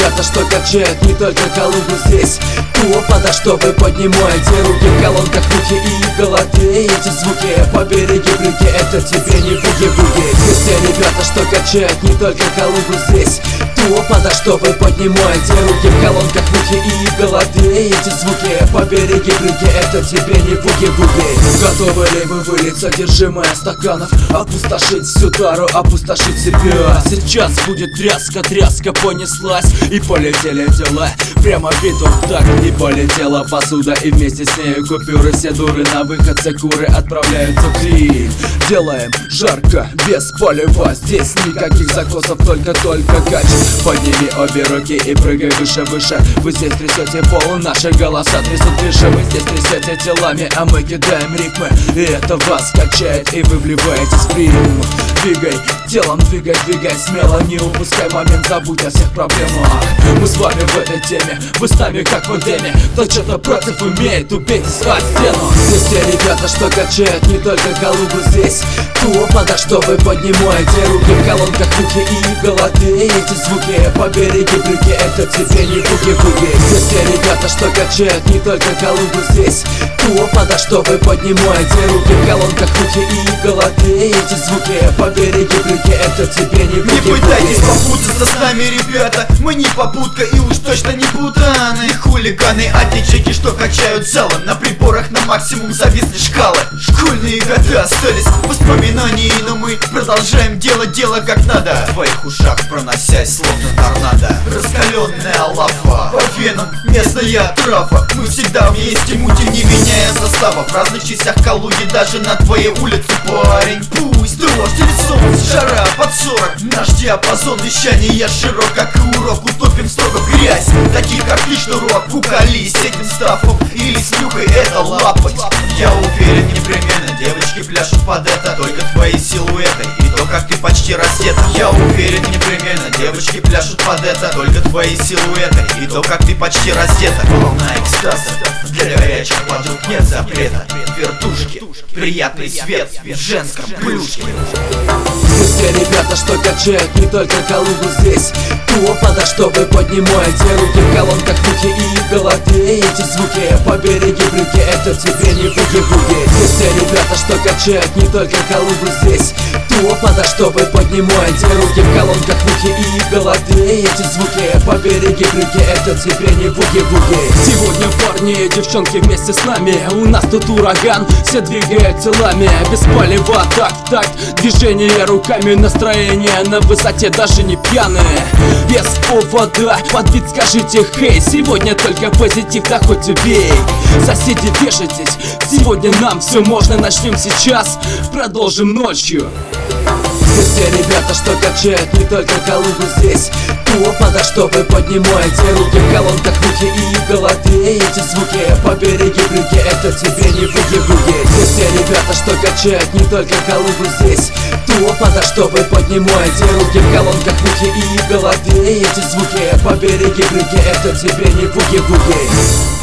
ребята, что качают не только Калугу здесь. Топа, что вы поднимаете руки в колонках, руки и голове. Эти звуки по береге брюки, это тебе не буги-буги. Здесь те ребята, что качают не только Калугу здесь. Топа, что вы поднимаете руки в колонках, руки и голове. Эти звуки по береге брюки, это тебе не буги-буги. Готовы ли вы вылить содержимое стаканов, опустошить всю тару, опустошить себя? Сейчас будет тряска, тряска понеслась, и полетели дела прямо в битву, так и полетела посуда, и вместе с нею купюры. Все дуры на выход, все куры отправляются в клин. Делаем жарко, без полива, здесь никаких закосов, только кач. Подними обе руки и прыгай выше. Вы здесь трясете пол, наши голоса трясут выше. Вы здесь трясете телами, а мы кидаем ритмы, и это вас качает, и вы вливаетесь в ритм. Двигай телом, двигай смело, не упускай момент, забудь о всех проблемах. Мы с вами в этой теме, вы с нами как в Эдеме. Кто что-то против имеет, убейтесь о стену. Здесь те ребята, что качают не только Калугу здесь. Топа, что вы поднимаете руки в колонках, руки и голове. Эти звуки по береге брюки, это тебе не буги-буги. Здесь те ребята, что качают не только Калугу здесь. Топа, что вы поднимаете руки в колонках, руки и голове. Эти звуки по береге брюки, это тебе не буги-буги. Не пытайтесь попутаться с нами, ребята, мы не попутка и уж точно не путаны. Хулиганы, отечеки, что качают целым, на приборах на максимум зависли шкалы. Школьные годы остались воспоминания, но мы продолжаем делать дело как надо. В твоих ушах проносясь словно торнадо, раскаленная лава, по венам местная трава. Мы всегда вместе мутим, не меняя состава. В разных частях Калуги, даже на твоей улице, парень. Пусть дождь или солнце, жара под 40, наш диапазон вещания широк, как и урок. Утопим строго в грязь, такие как лично рок. Кукали с этим стафом или с нюхой это лапать. Я уверен, непременно девочки пляшут под это, только твои силуэты и то, как ты почти раздета. Я уверен, непременно девочки пляшут под это, только твои силуэты и то, как ты почти раздета. Волна экстаза, для горячих подруг нет запрета. Вертушки, приятный свет в женском плюшке. Здесь те ребята, что качают не только Калугу здесь. Топа, что вы поднимаете руки в колонках, руки и голове. Эти звуки по береге брюки, это тебе не буги-буги. Здесь те ребята, что качают не только Калугу здесь. Топа, что вы поднимаете руки в колонках, руки и голове. Эти звуки по береге брюки, это тебе не буги-буги. Сегодня парни и девчонки вместе с нами, у нас тут ураган, все двигают телами, без палева, так, движение руками, настроение на высоте, даже не пьяные. Без повода, под бит скажите хей, сегодня только позитив, да хоть убей. Соседи, вешайтесь, сегодня нам все можно, начнем сейчас, продолжим ночью. Здесь те ребята, что качают не только Калугу здесь. Топа, что вы поднимаете руки в колонках, руки и голове. Эти звуки по береге брюки, это тебе не буги-буги. Здесь те ребята, что качают не только Калугу здесь. Топа, что вы поднимаете руки в колонках, руки и голове. Эти звуки по береге брюки, это тебе не буги-буги.